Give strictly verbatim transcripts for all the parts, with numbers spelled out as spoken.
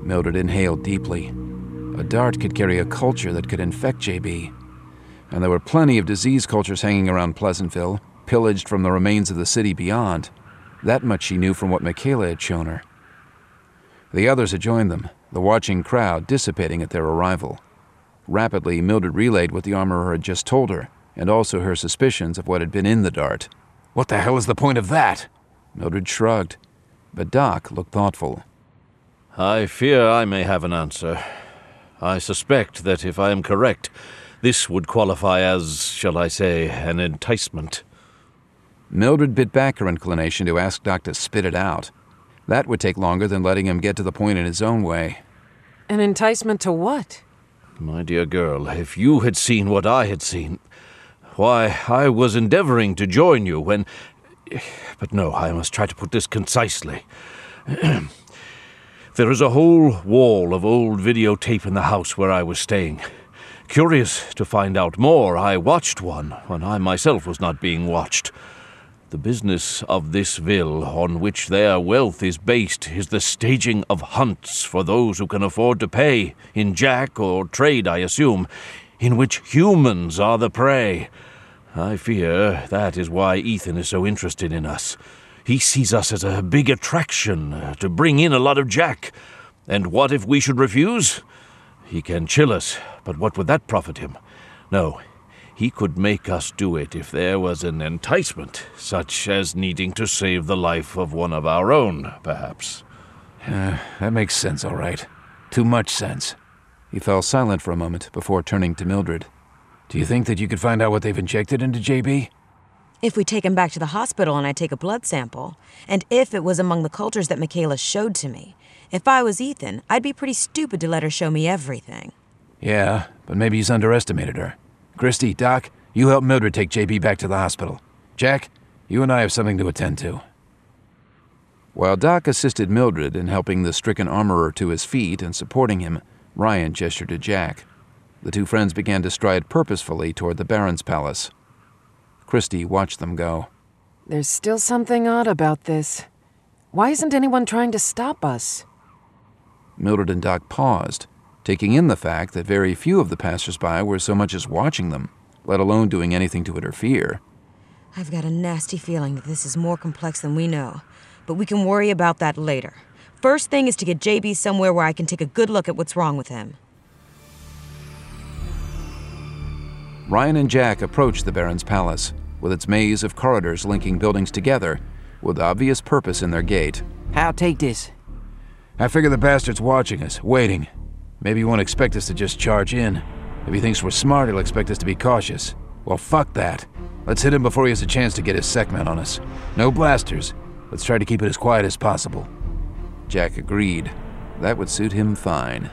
Mildred inhaled deeply. A dart could carry a culture that could infect J B. And there were plenty of disease cultures hanging around Pleasantville, pillaged from the remains of the city beyond. That much she knew from what Michaela had shown her. The others had joined them, the watching crowd dissipating at their arrival. Rapidly, Mildred relayed what the armorer had just told her, and also her suspicions of what had been in the dart. "What the hell is the point of that?" Mildred shrugged, but Doc looked thoughtful. "I fear I may have an answer. I suspect that if I am correct, this would qualify as, shall I say, an enticement." Mildred bit back her inclination to ask Doc to spit it out. That would take longer than letting him get to the point in his own way. An enticement to what? My dear girl, if you had seen what I had seen... Why, I was endeavoring to join you when... But no, I must try to put this concisely. There is a whole wall of old videotape in the house where I was staying. Curious to find out more, I watched one when I myself was not being watched. The business of this ville, on which their wealth is based, is the staging of hunts for those who can afford to pay, in jack or trade, I assume, in which humans are the prey. I fear that is why Ethan is so interested in us. He sees us as a big attraction uh, to bring in a lot of jack. And what if we should refuse? He can chill us, but what would that profit him? No, he could make us do it if there was an enticement, such as needing to save the life of one of our own, perhaps. Uh, that makes sense, all right. Too much sense. He fell silent for a moment before turning to Mildred. Do you think that you could find out what they've injected into J B? If we take him back to the hospital and I take a blood sample, and if it was among the cultures that Michaela showed to me, if I was Ethan, I'd be pretty stupid to let her show me everything. Yeah, but maybe he's underestimated her. Christy, Doc, you help Mildred take J B back to the hospital. Jack, you and I have something to attend to. While Doc assisted Mildred in helping the stricken armorer to his feet and supporting him, Ryan gestured to Jack. The two friends began to stride purposefully toward the Baron's palace. Christy watched them go. There's still something odd about this. Why isn't anyone trying to stop us? Mildred and Doc paused, taking in the fact that very few of the passers-by were so much as watching them, let alone doing anything to interfere. I've got a nasty feeling that this is more complex than we know, but we can worry about that later. First thing is to get J B somewhere where I can take a good look at what's wrong with him. Ryan and Jack approached the Baron's palace, with its maze of corridors linking buildings together, with obvious purpose in their gait. How take this? I figure the bastard's watching us, waiting. Maybe he won't expect us to just charge in. If he thinks we're smart, he'll expect us to be cautious. Well, fuck that. Let's hit him before he has a chance to get his secman on us. No blasters. Let's try to keep it as quiet as possible. Jack agreed. That would suit him fine.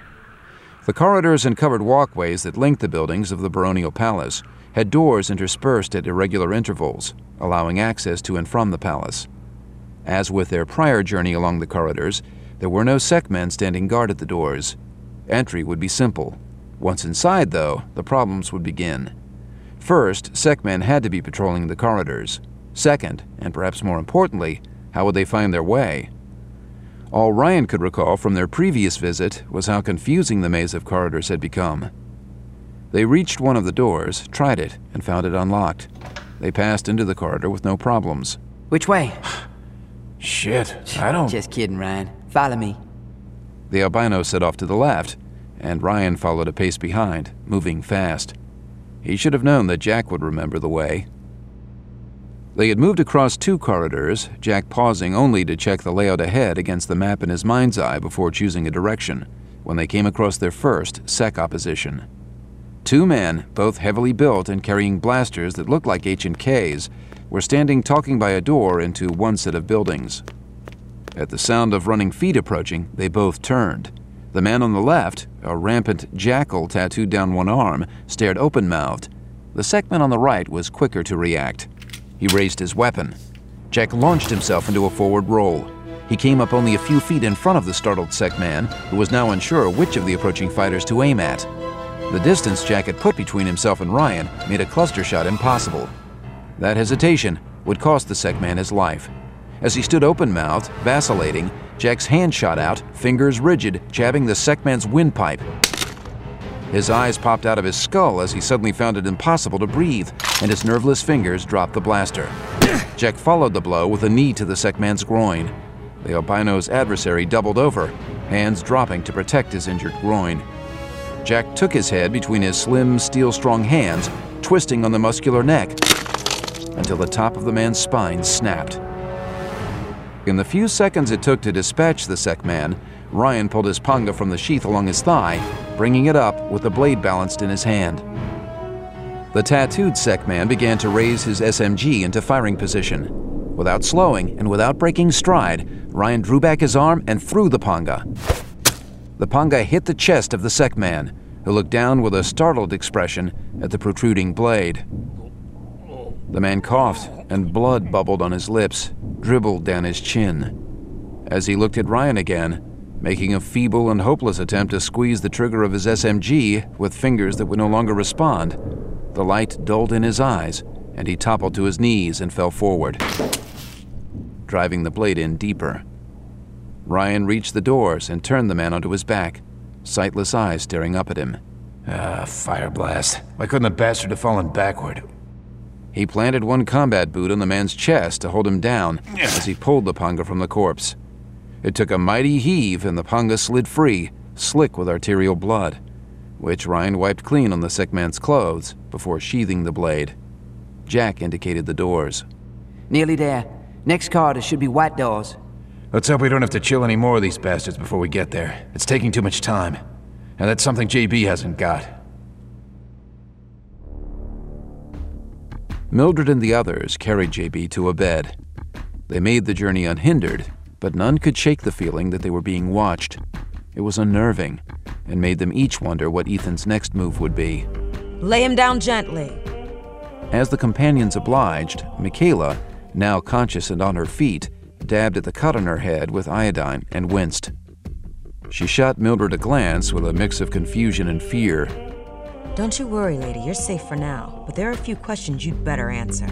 The corridors and covered walkways that linked the buildings of the baronial palace had doors interspersed at irregular intervals, allowing access to and from the palace. As with their prior journey along the corridors, there were no secmen standing guard at the doors. Entry would be simple. Once inside, though, the problems would begin. First, secmen had to be patrolling the corridors. Second, and perhaps more importantly, how would they find their way? All Ryan could recall from their previous visit was how confusing the maze of corridors had become. They reached one of the doors, tried it, and found it unlocked. They passed into the corridor with no problems. Which way? Shit, I don't... Just kidding, Ryan. Follow me. The albino set off to the left, and Ryan followed a pace behind, moving fast. He should have known that Jack would remember the way. They had moved across two corridors, Jack pausing only to check the layout ahead against the map in his mind's eye before choosing a direction, when they came across their first sec opposition. Two men, both heavily built and carrying blasters that looked like H and K's, were standing talking by a door into one set of buildings. At the sound of running feet approaching, they both turned. The man on the left, a rampant jackal tattooed down one arm, stared open-mouthed. The secman on the right was quicker to react. He raised his weapon. Jack launched himself into a forward roll. He came up only a few feet in front of the startled secman, who was now unsure which of the approaching fighters to aim at. The distance Jack had put between himself and Ryan made a cluster shot impossible. That hesitation would cost the secman his life. As he stood open-mouthed, vacillating, Jack's hand shot out, fingers rigid, jabbing the Sekman's windpipe. His eyes popped out of his skull as he suddenly found it impossible to breathe, and his nerveless fingers dropped the blaster. Jack followed the blow with a knee to the Sekman's groin. The albino's adversary doubled over, hands dropping to protect his injured groin. Jack took his head between his slim, steel-strong hands, twisting on the muscular neck, until the top of the man's spine snapped. In the few seconds it took to dispatch the Sekman, Ryan pulled his panga from the sheath along his thigh, bringing it up with the blade balanced in his hand. The tattooed Sekman began to raise his S M G into firing position. Without slowing and without breaking stride, Ryan drew back his arm and threw the panga. The panga hit the chest of the Sekman, who looked down with a startled expression at the protruding blade. The man coughed, and blood bubbled on his lips, dribbled down his chin. As he looked at Ryan again, making a feeble and hopeless attempt to squeeze the trigger of his S M G with fingers that would no longer respond, the light dulled in his eyes, and he toppled to his knees and fell forward, driving the blade in deeper. Ryan reached the doors and turned the man onto his back, sightless eyes staring up at him. Ah, fire blast. Why couldn't the bastard have fallen backward? He planted one combat boot on the man's chest to hold him down as he pulled the panga from the corpse. It took a mighty heave and the panga slid free, slick with arterial blood, which Ryan wiped clean on the sick man's clothes before sheathing the blade. Jack indicated the doors. Nearly there. Next car, there should be white doors. Let's hope we don't have to chill any more of these bastards before we get there. It's taking too much time. And that's something J B hasn't got. Mildred and the others carried J B to a bed. They made the journey unhindered, but none could shake the feeling that they were being watched. It was unnerving, and made them each wonder what Ethan's next move would be. Lay him down gently. As the companions obliged, Michaela, now conscious and on her feet, dabbed at the cut on her head with iodine and winced. She shot Mildred a glance with a mix of confusion and fear. Don't you worry, lady, you're safe for now, but there are a few questions you'd better answer.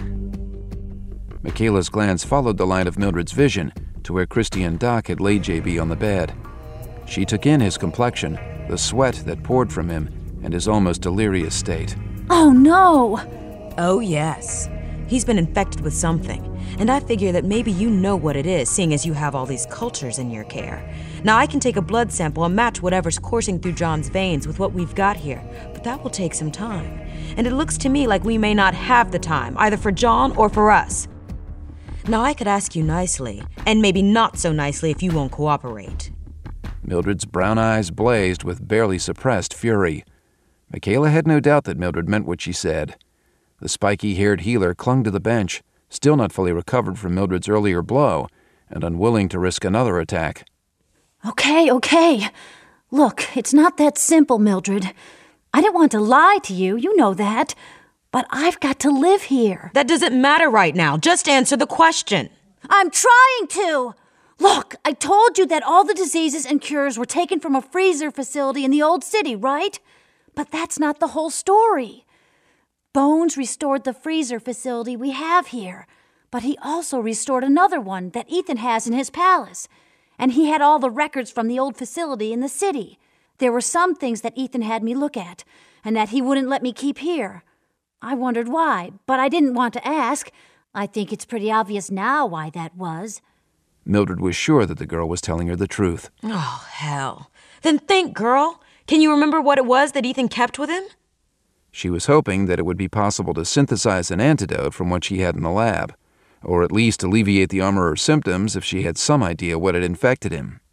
Michaela's glance followed the line of Mildred's vision to where Christy and Doc had laid J B on the bed. She took in his complexion, the sweat that poured from him, and his almost delirious state. Oh no! Oh yes. He's been infected with something, and I figure that maybe you know what it is, seeing as you have all these cultures in your care. Now I can take a blood sample and match whatever's coursing through John's veins with what we've got here, but that will take some time. And it looks to me like we may not have the time, either for John or for us. Now I could ask you nicely, and maybe not so nicely if you won't cooperate. Mildred's brown eyes blazed with barely suppressed fury. Michaela had no doubt that Mildred meant what she said. The spiky-haired healer clung to the bench, still not fully recovered from Mildred's earlier blow, and unwilling to risk another attack. Okay, okay. Look, it's not that simple, Mildred. I didn't want to lie to you, you know that. But I've got to live here. That doesn't matter right now. Just answer the question. I'm trying to! Look, I told you that all the diseases and cures were taken from a freezer facility in the old city, right? But that's not the whole story. Bones restored the freezer facility we have here, but he also restored another one that Ethan has in his palace. And he had all the records from the old facility in the city. There were some things that Ethan had me look at, and that he wouldn't let me keep here. I wondered why, but I didn't want to ask. I think it's pretty obvious now why that was. Mildred was sure that the girl was telling her the truth. Oh, hell. Then think, girl. Can you remember what it was that Ethan kept with him? She was hoping that it would be possible to synthesize an antidote from what she had in the lab, or at least alleviate the armorer's symptoms if she had some idea what had infected him.